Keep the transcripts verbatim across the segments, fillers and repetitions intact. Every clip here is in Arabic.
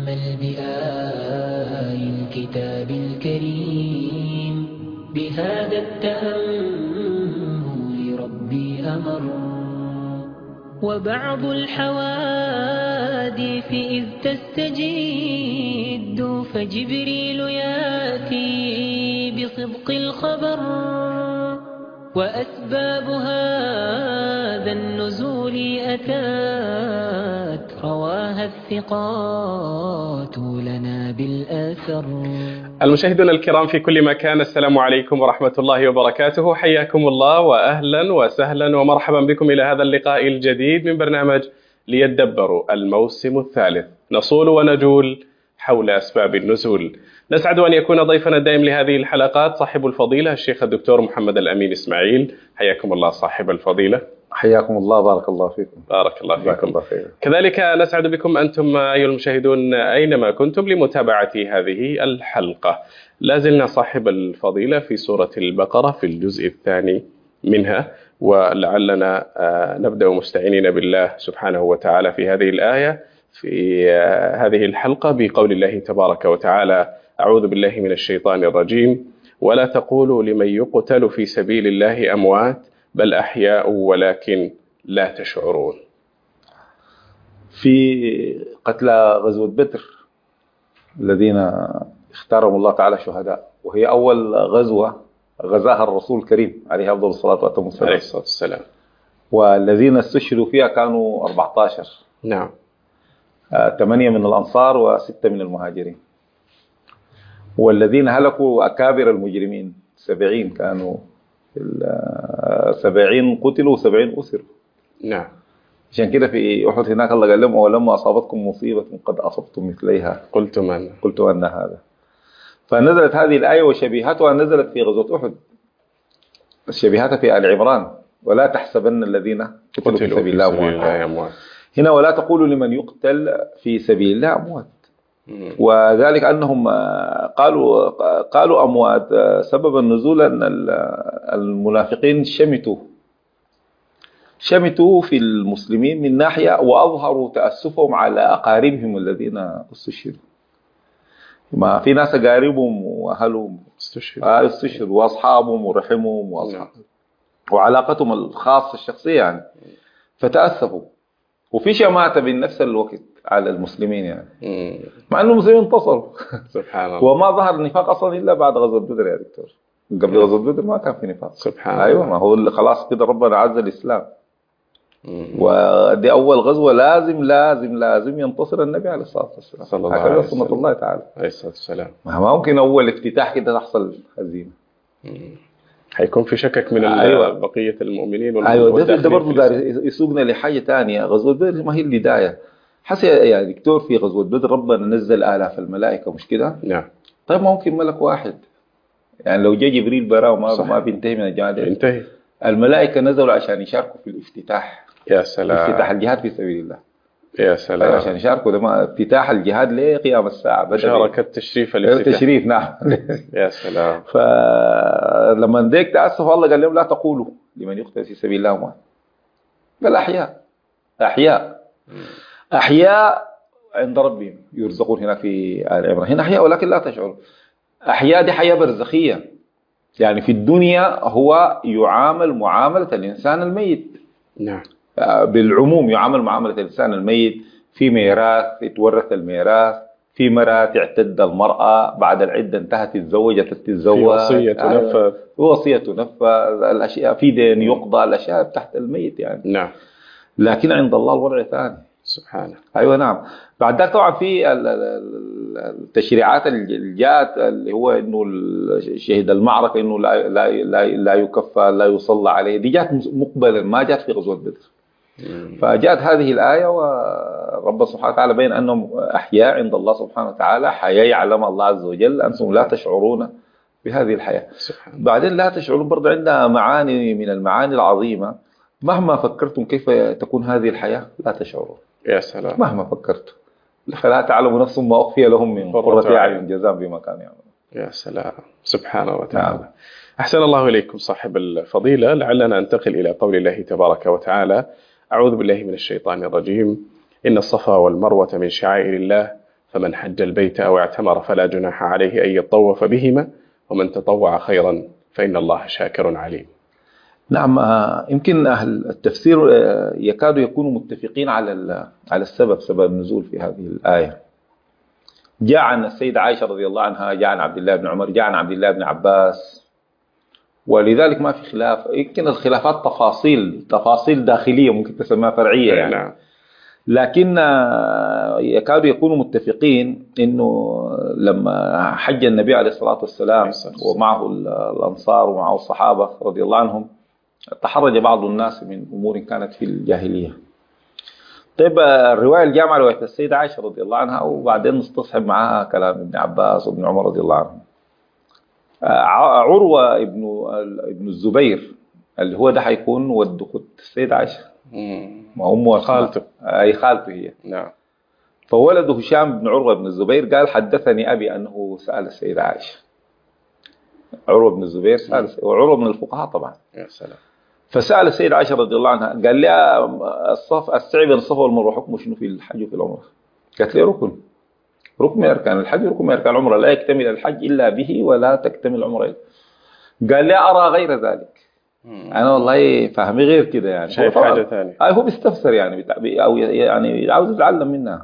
تأمل بآي الكتاب الكريم، بهذا التأمل ربي أمر. وبعض الحوادث إذ تستجد فجبريل ياتي بصدق الخبر، وأسباب هذا النزول أتات رواها الثقات لنا بالآثر. المشاهدون الكرام في كل مكان، السلام عليكم ورحمة الله وبركاته، حياكم الله وأهلا وسهلا ومرحبا بكم إلى هذا اللقاء الجديد من برنامج ليدبروا الموسم الثالث، نصول ونجول حول أسباب النزول. نسعد أن يكون ضيفنا الدائم لهذه الحلقات صاحب الفضيلة الشيخ الدكتور محمد الأمين إسماعيل. حياكم الله صاحب الفضيلة. حياكم الله، بارك الله فيكم. بارك الله فيكم. الله فيكم. كذلك نسعد بكم أنتم أيها المشاهدون أينما كنتم لمتابعة هذه الحلقة. لازلنا صاحب الفضيلة في سورة البقرة في الجزء الثاني منها، ولعلنا نبدأ مستعينين بالله سبحانه وتعالى في هذه الآية في هذه الحلقة بقول الله تبارك وتعالى: أعوذ بالله من الشيطان الرجيم: ولا تقولوا لمن يقتل في سبيل الله أموات بل أحياء ولكن لا تشعرون. في قتلى غزوة بدر الذين اختارهم الله تعالى شهداء، وهي أول غزوة غزاها الرسول الكريم عليه أفضل الصلاة والسلام عليه الصلاة والسلام، والذين استشهدوا فيها كانوا أربعة عشر. نعم. ثمانية من الأنصار وستة من المهاجرين، والذين هلكوا أكابر المجرمين سبعين، كانوا سبعين قتلوا وسبعين أسروا. نعم. عشان كده في أحد هناك الله قال لهم: ولما أصابتكم مصيبة قد أصبتم مثليها قلتم أن قلت أن هذا. فنزلت هذه الآية وشبيهاتها نزلت في غزوة أحد، شبيهاتها في آل عمران: ولا تحسبن الذين قتلوا في سبيل الله أموات. هنا ولا تقولوا لمن يقتل في سبيل الله أموات، وذلك أنهم قالوا قالوا أموات. سبب النزول أن المنافقين شمتوا شمتوا في المسلمين من ناحية، وأظهروا تأسفهم على أقاربهم الذين استشهدوا. ما في ناس أقاربهم وأهلهم استشهدوا استشهدوا وأصحابهم ورحمهم وأصحابهم وعلاقتهم الخاصة الشخصية يعني، فتأسفوا. وفي شماتة بنفس الوقت على المسلمين يعني، مع أن المسلمين انتصروا. سبحان الله. وما ظهر النفاق أصلا إلا بعد غزوة بدر يا دكتور، قبل غزوة بدر ما كان في نفاق. سبحان الله. أيوة، ما هو خلاص كده ربنا عز الإسلام، ودي أول غزوة لازم لازم لازم ينتصر النبي عليه الصلاة والسلام. هكذا سنة الله تعالى عليه الصلاة والسلام. ما ممكن أول افتتاح كده تحصل هزيمة، هيكون في شكك من أيوة. بقية المؤمنين. أيوة، ده, ده برضو دار يسوقنا لحاجة تانية. غزوة بدر ما هي البداية حسي يا دكتور. في غزوة بدر ربنا نزل آلاف الملائكة، مش كده؟ نعم. طيب ممكن ملك واحد يعني لو جاء جبريل برا وما ما بينتهي من الجهاد، ينتهي. الملائكة نزلوا عشان يشاركوا في الافتتاح. يا سلام. افتتاح الجهاد في سبيل الله. يا سلام. عشان يشاركوا ده افتتاح الجهاد لقيام الساعة. مشاركة تشريف الافتتاح. تشريف نعم. يا سلام. فلما ديك تأسف الله قال لهم: لا تقولوا لمن يقتل في سبيل الله أموات بل أحياء. أحياء أحياء عند ربهم يرزقون. هناك في آل عمران هنا أحياء ولكن لا تشعروا. أحياء دي حياة برزخية يعني، في الدنيا هو يعامل معاملة الإنسان الميت. نعم. بالعموم يعامل معاملة الإنسان الميت، في ميراث يتورث الميراث، في مرأة تعتد المرأة بعد العدة انتهت تتزوجت تتزوج، وصية تنفذ وصية تنفذ، الأشياء في دين يقضى، الأشياء تحت الميت يعني. نعم. لكن عند الله الوضع ثاني سبحانه. أيوة نعم. بعد ذلك طبعا في التشريعات اللي جاءت اللي هو إنه شهد المعركة إنه لا لا لا, لا يكفى لا يصلى عليه، دي جاءت مقبلا ما جاءت في غزوة بدر. فجاءت هذه الآية ورب سبحانه وتعالى بين أنهم أحياء عند الله سبحانه وتعالى، حياة يعلم الله عز وجل، أنتم لا تشعرون بهذه الحياة. بعدين لا تشعرون برضو عندها معاني من المعاني العظيمة. مهما فكرتم كيف تكون هذه الحياة لا تشعرون. يا سلام. مهما فكرتم فلا تعلم نفس ما أخفي لهم من قرة أعين جزاء بما كانوا يعملون. يا سلام سبحانه وتعالى. نعم. أحسن الله إليكم صاحب الفضيلة. لعلنا ننتقل إلى قول الله تبارك وتعالى: أعوذ بالله من الشيطان الرجيم: إن الصفا والمروة من شعائر الله فمن حج البيت أو اعتمر فلا جناح عليه أن يطوف بهما ومن تطوع خيرا فإن الله شاكر عليم. نعم، يمكن أهل التفسير يكادوا يكونوا متفقين على على السبب سبب النزول في هذه الآية. جاء عن السيدة عائشة رضي الله عنها، جاء عن عبد الله بن عمر، جاء عن عبد الله بن عباس، ولذلك ما في خلاف. يمكن الخلافات تفاصيل تفاصيل داخلية ممكن تسميها فرعية يعني. نعم. لكن يكادوا يكونوا متفقين إنه لما حج النبي عليه الصلاة والسلام ومعه الأنصار ومعه الصحابة رضي الله عنهم، تحرج بعض الناس من أمور كانت في الجاهلية. طيب الرواية الجامعة رواية السيدة عائشة رضي الله عنها، وبعدين نستصحب معها كلام ابن عباس وابن عمر رضي الله عنهم. عروة ابن ابن الزبير اللي هو ده حيكون ود خد السيدة عائشة، ما أمه خالته، أي خالته هي. نعم. فولده هشام بن عروة بن الزبير قال حدثني أبي أنه سأل السيدة عائشة. عروة بن الزبير سأل، وعروة من الفقهاء طبعا. يا سلام. فسأل السيدة عائشة رضي الله عنها، قال لها الصف السعي بين الصفا والمروة حكمه شنو في الحج وفي العمرة؟ قالت لي ركن ركن من أركان الحج، ركن من أركان العمرة، لا يكتمل الحج إلا به ولا تكتمل العمرة إلا. قال لي أرى غير ذلك. مم. أنا والله فهمي غير كده يعني، شايف حاجة ثانية. آه هو بيستفسر يعني أو يعني عاوز يتعلم منها.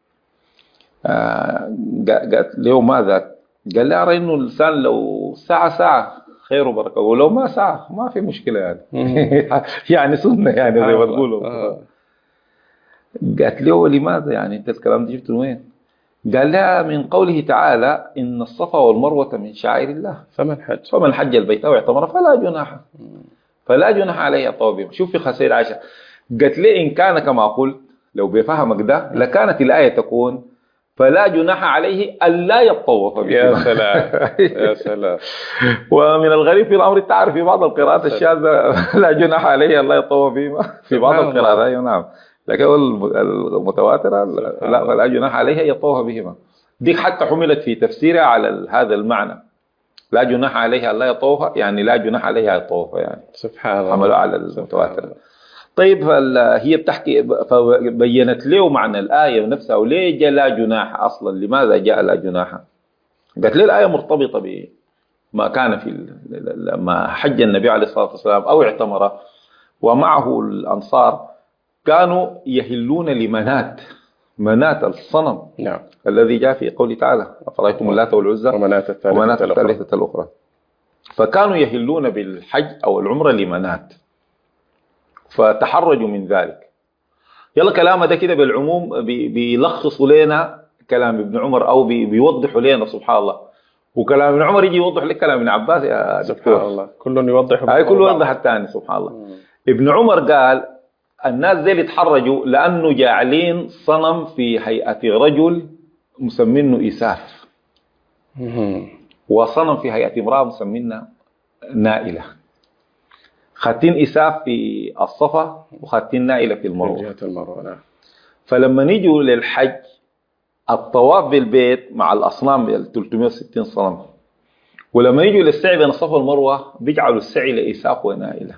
آه قالت له ماذا؟ قال لي أرى إنه الإنسان لو ساعة ساعة خير وبركة، ولو ما ساعة ما في مشكلة يعني. يعني سنة يعني زي ما تقولوا. آه. قالت له لماذا يعني أنت الكلام ده جبته وين؟ قال لها من قوله تعالى إن الصفا والمروة من شعائر الله فمن حج فمن حج البيت أو اعتمر فلا جناح فلا جناح عليه الطواف بهما. شوف في سيدة عائشة قالت لي إن كان كما قلت لو بفهمك ده لكانت الآية تكون فلا جناح عليه ألا يطوف بهما. يا سلام يا سلام. ومن الغريب في الأمر تعرف في بعض القراءات الشاذة لا جناح عليه ألا يطوف بهما في بعض القراءات. نعم. لكن المتواترة لا فلا جناح عليه يطوف بهما. دي حتى حملت في تفسيرها على هذا المعنى، لا جناح عليه ألا يطوف يعني لا جناح عليه يطوف يعني. سبحان الله. حملوا على المتواترة. طيب هي بتحكي فبينت له معنى الآية نفسها وليه جاء لا جناح أصلا، لماذا جاء لا جناح؟ قالت لي الآية مرتبطة بما كان في لما حج النبي عليه الصلاة والسلام أو اعتمر ومعه الأنصار كانوا يهلون لمنات، منات الصنم. نعم. الذي جاء في قوله تعالى أفرأيتم اللات والعزى ومنات الثالثة, الثالثة الأخرى. فكانوا يهلون بالحج أو العمرة لمنات، فتحرجوا من ذلك. يلا كلامه ده كده بالعموم بيلخصوا لنا كلام ابن عمر أو بيوضحوا لنا سبحان الله، وكلام ابن عمر يجي يوضح لك كلام ابن عباس يا سبحان الله. كل يوضح هاي كل يوضح الثاني سبحان الله. مم. ابن عمر قال الناس دي اللي تحرجوا لأنه جاعلين صنم في هيئة رجل مسمينه إساف، وصنم في هيئة امرأة مسمينه نائلة. خاتين إساف في الصفا وخاتين نائلة في المروة. في جهة المروة. نعم. فلما نيجوا للحج الطواف بالبيت مع الأصنام ثلاثمائة وستين صنم، ولما يجوا للسعي بين الصفا والمروة بيجعلوا السعي لإساف ونائلة.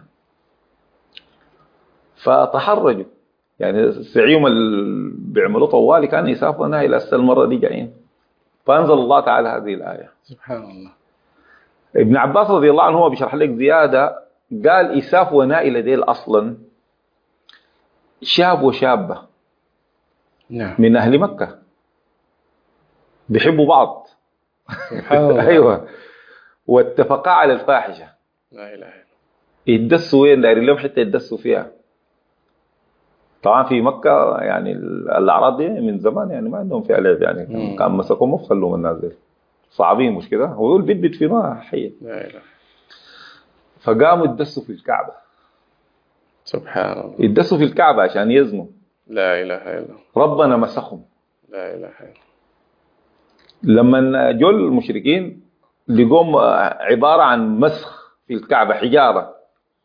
فتحرجوا يعني سعيهم اللي بيعملوا طوالي كان إساف ونائلة، هسه المرة دي جايين. فأنزل الله تعالى هذه الآية. سبحان الله. ابن عباس رضي الله عنه هو بيشرح لك زيادة، قال إساف ونائلة ديل أصلا شاب وشابة. نعم. من أهل مكة بيحبوا بعض. سبحان الله. أيوة. واتفقا على الفاحشة. لا إله إلا الله. يتدسوا وين دايرين لهم حتى يتدسوا فيها. طبعا في مكة يعني الأعراض دي من زمان يعني ما عندهم فيها لعب يعني. مم. كان مسكوا مف خلوهم الناس دي صعبين مش كده، هو يقول بيت بيت في ما حي. لا إله. فقاموا يتدسوا في الكعبة. سبحان الله. يتدسوا في الكعبة عشان يزنوا. لا إله إلا الله. ربنا مسخهم. لا إله إلا الله. لما جو المشركين لقوم عبارة عن مسخ في الكعبة حجارة،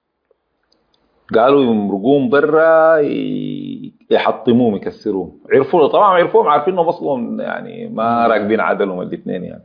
قالوا يمرقون برا يحطموهم يكسروهم. عرفوا طبعا عرفوهم عارفين انهم اصلا يعني ما راكبين عدلهم الاثنين يعني.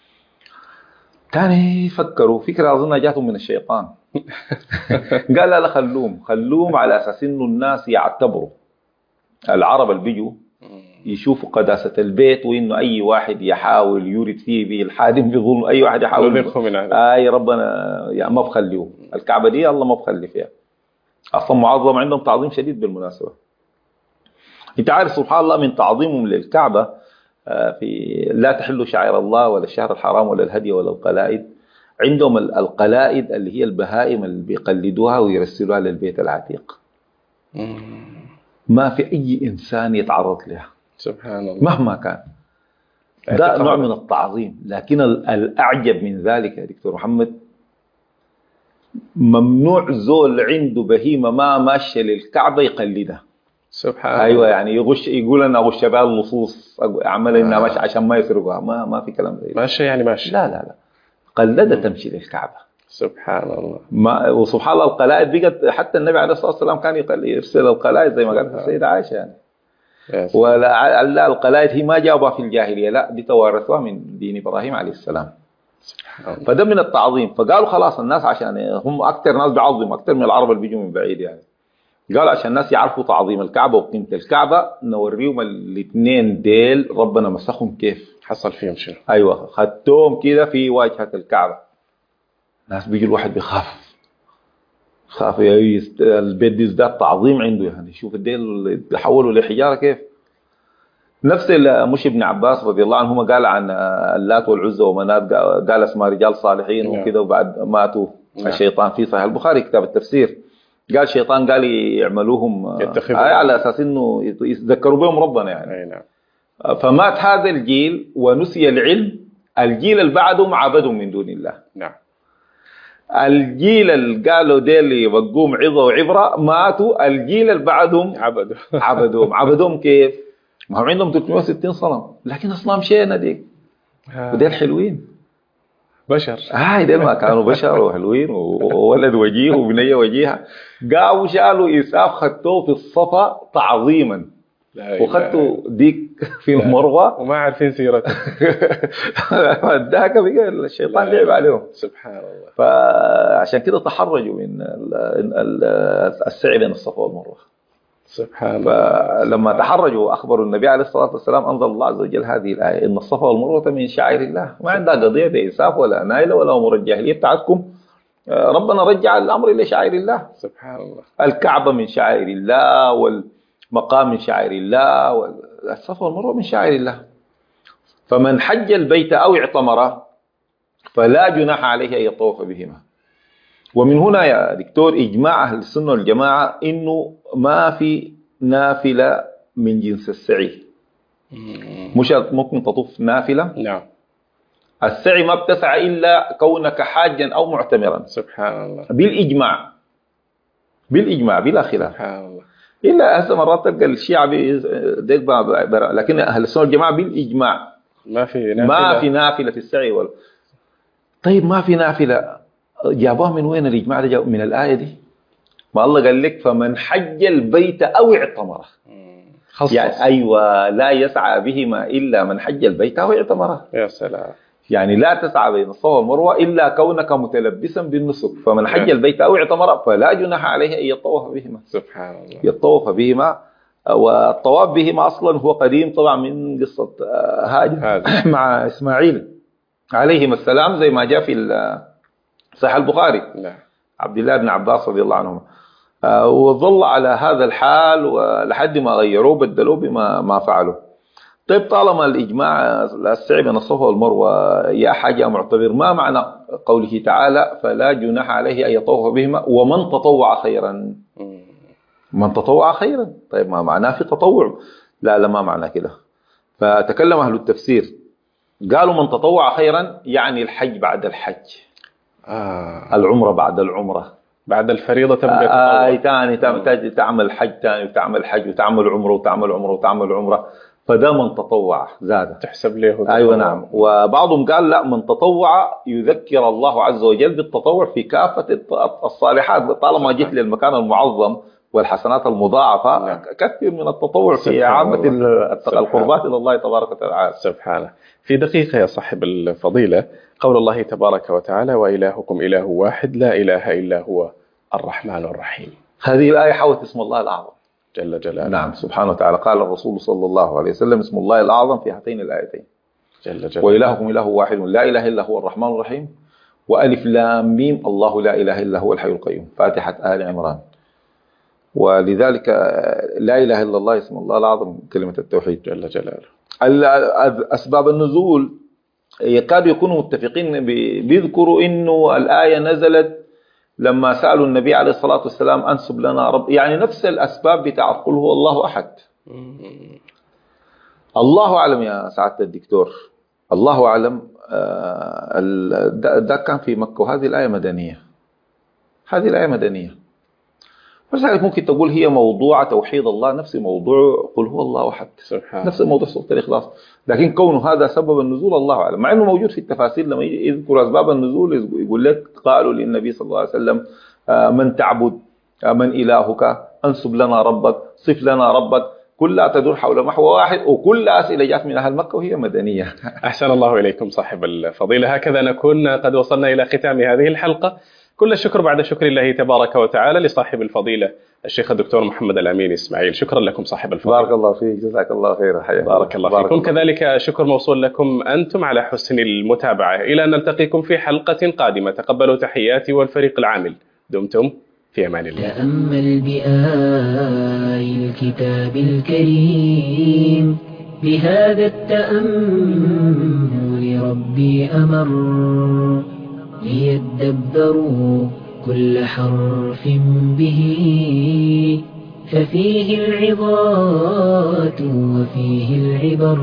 تاني فكروا فكرة اظن جاتهم من الشيطان. قال لا لا خلوهم خلوهم على اساس انه الناس يعتبروا العرب اللي بيجوا يشوفوا قداسة البيت، وإنه أي واحد يحاول يورد فيه بالحادم بظلم، أي واحد يحاول أي ربنا يعني ما بخليه. الكعبة دي الله ما بخلي فيها أصلا، معظم عندهم تعظيم شديد بالمناسبة. أنت عارف سبحان الله من تعظيمهم للكعبة في لا تحلوا شعائر الله ولا الشهر الحرام ولا الهدي ولا القلائد. عندهم القلائد اللي هي البهائم اللي بيقلدوها ويرسلوها للبيت العتيق، ما في أي إنسان يتعرض لها سبحان الله مهما كان. ده نوع من التعظيم. لكن الأعجب من ذلك يا دكتور محمد، ممنوع زول عنده بهيمة ما ماشية للكعبة يقلدها. سبحان أيوة الله. يعني يغش يقول أنا أغش بها اللصوص، أعمل إنها ماشية عشان ما يسرقوها. ما ما في كلام زي ماشية يعني ماشية. لا لا لا، قلدة تمشي للكعبة. سبحان الله. ما وسبحان الله القلائد بقت، حتى النبي عليه الصلاة والسلام كان يرسل القلائد زي ما قالت السيدة عائشة يعني. ولا القلائد هي ما جابها في الجاهلية، لا دي توارثوها من دين إبراهيم عليه السلام. فده من التعظيم. فقالوا خلاص الناس عشان هم أكثر ناس بيعظموا أكثر من العرب اللي بيجوا من بعيد يعني، قالوا عشان الناس يعرفوا تعظيم الكعبة وقيمة الكعبة نوريهم الاثنين ديل ربنا مسخهم كيف حصل فيهم شنو. أيوة خدتهم كده في واجهة الكعبة. الناس بيجي الواحد بيخاف خاف البيت يزداد تعظيم عنده يعني، شوف الديل بيحولوا لحجارة كيف. نفس مش ابن عباس رضي الله عنهما قال عن اللات والعزى ومنات، قال اسمها رجال صالحين وكذا وبعد ماتوا. نعم. الشيطان في صحيح البخاري كتاب التفسير قال الشيطان قال يعملوهم على اساس انه يتذكروا بهم ربنا يعني. نعم. فمات هذا الجيل ونسي العلم، الجيل اللي بعدهم عبدهم من دون الله. نعم. الجيل اللي قالوا ديل يبقوهم عظة وعبرة ماتوا، الجيل اللي بعدهم عبدوا عبدوهم عبدوهم كيف؟ ما هم عندهم ثلاثمئة وستين صنم لكن أصنام شينا ديك وديل حلوين بشر. هاي ديل ما كانوا بشر وحلوين وولد وجيه وبنية وجيهة. قاموا شالوا إساف خدوه في الصفا تعظيما وخدتوا ديك في المروة وما عارفين سيرته. ذاك بقى الشيطان لعب عليهم. سبحان الله. فعشان كده تحرجوا من السعي بين الصفا والمروة. سبحان الله. فلما تحرجوا أخبروا النبي عليه الصلاة والسلام أنزل الله عز وجل هذه الآية إن الصفا والمروة من شعائر الله. ما عندها قضية بإساف ولا نايلة ولا أمور الجاهلية بتاعتكم. ربنا رجع الأمر إلى شعائر الله. سبحان الله. الكعبة من شعائر الله والمقام من شعائر الله والصفا والمروة من شعائر الله. فمن حج البيت أو اعتمر فلا جناح عليه أن يطوف بهما. ومن هنا يا دكتور إجماع أهل السنة والجماعة إنه ما في نافلة من جنس السعي. مش ممكن تطوف نافلة. نعم. السعي ما بتسعى إلا كونك حاجا أو معتمرا. سبحان الله. بالإجماع بالإجماع بلا خلاف. سبحان الله. إلا هسه مرات تلقى الشيعة ديك لكن أهل السنة والجماعة بالإجماع ما في نافلة. ما في نافلة في السعي ولا. طيب ما في نافلة جابوها من وين الإجماع ده؟ من الآية دي. ما الله قال لك فمن حج البيت أو اعتمره. يعني أيوة لا يسعى بهما إلا من حج البيت أو اعتمره. يا سلام. يعني لا تسعى بين الصفا والمروة إلا كونك متلبسا بالنسك. فمن حج البيت أو اعتمر فلا جناح عليه أن يطوف بهما. سبحان الله. يطوف بهما. والطواف بهما أصلا هو قديم طبعا من قصة هاجر مع إسماعيل عليهما السلام زي ما جاء في صحيح البخاري. نعم. عبد الله بن عباس رضي الله عنهما. وظل على هذا الحال ولحد ما غيروه بدلوه بما ما فعلوا. طيب طالما الإجماع السعي بين الصفا والمروة يا حاجة معتبر، ما معنى قوله تعالى فلا جناح عليه أن يطوف بهما ومن تطوع خيرا؟ من تطوع خيرا. طيب ما معناه في تطوع؟ لا لا ما معناه كده. فتكلم أهل التفسير قالوا من تطوع خيرا يعني الحج بعد الحج. آه. العمرة بعد العمرة. بعد الفريضة تبقى تطوع. آه تاني تاني تعمل حج تاني وتعمل حج وتعمل عمرة وتعمل عمرة وتعمل عمرة. فده من تطوع زاد تحسب له. أيوة نعم. وبعضهم قال لا من تطوع يذكر الله عز وجل بالتطوع في كافة الصالحات. طالما جيت للمكان المعظم والحسنات المضاعفة نعم. كثير من التطوع في عامة القربات إلى الله تبارك وتعالى. سبحانه. في دقيقة يا صاحب الفضيلة قول الله تبارك وتعالى وإلهكم إله واحد لا إله إلا هو الرحمن الرحيم. هذه الآية حوت اسم الله الأعظم جل جلاله. نعم سبحانه وتعالى. قال الرسول صلى الله عليه وسلم اسم الله الأعظم في هاتين الآيتين جل جلاله. وإلهكم إله واحد لا إله إلا هو الرحمن الرحيم، وألف لام ميم الله لا إله إلا هو الحي القيوم، فاتحة آل عمران. ولذلك لا إله إلا الله اسم الله الأعظم كلمة التوحيد جل جلاله. أسباب النزول يكاد يكونوا متفقين بيذكروا إنه الآية نزلت لما سألوا النبي عليه الصلاة والسلام أنسب لنا رب، يعني نفس الأسباب بتاع قل هو الله أحد. الله أعلم يا سعادة الدكتور، الله أعلم. ده كان في مكة وهذه الآية مدنية، هذه الآية مدنية، ولذلك ممكن تقول هي موضوع توحيد الله نفس موضوع قل هو الله أحد، نفس الموضوع سورة الإخلاص. لكن كونه هذا سبب النزول الله أعلم، مع أنه موجود في التفاسير لما يذكر أسباب النزول يقول لك قالوا للنبي صلى الله عليه وسلم من تعبد من إلهك أنسب لنا ربك صف لنا ربك، كلها تدور حول محور واحد، وكل أسئلة جاءت من أهل مكة وهي مدنية. أحسن الله إليكم صاحب الفضيلة. هكذا نكون قد وصلنا إلى ختام هذه الحلقة. كل الشكر بعد شكر الله تبارك وتعالى لصاحب الفضيلة الشيخ الدكتور محمد الأمين إسماعيل. شكرا لكم صاحب الفضيلة. بارك الله فيك، جزاك الله خير. حياك بارك الله بارك فيكم. الله. كذلك شكر موصول لكم أنتم على حسن المتابعة. إلى أن نلتقيكم في حلقة قادمة. تقبلوا تحياتي والفريق العامل. دمتم في أمان الله. تأمل بآي الكتاب الكريم، بهذا التأمل ربي أمر، ليدبروا كل حرف به، ففيه العظات وفيه العبر.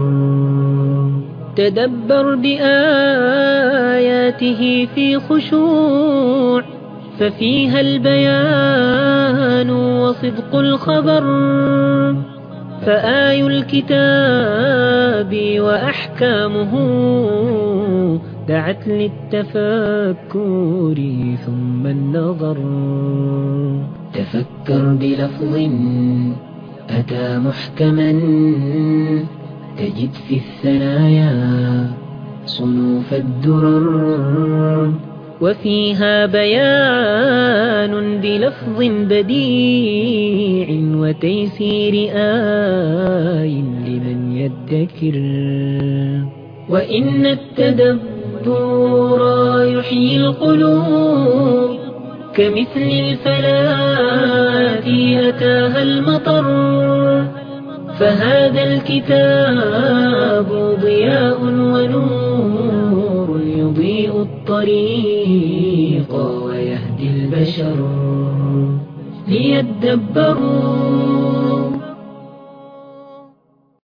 تدبر بآياته في خشوع، ففيها البيان وصدق الخبر. فآي الكتاب وأحكامه دعت للتفكر ثم النظر. تفكر بلفظ أتى محكما، تجد في الثنايا صنوف الدرر، وفيها بيان بلفظ بديع وتيسير آي لمن يدكر. وإن التدبر يحيي القلوب، كمثل الفلاة أتاها المطر. فهذا الكتاب ضياء ونور، يضيء الطريق ويهدي البشر ليدبروا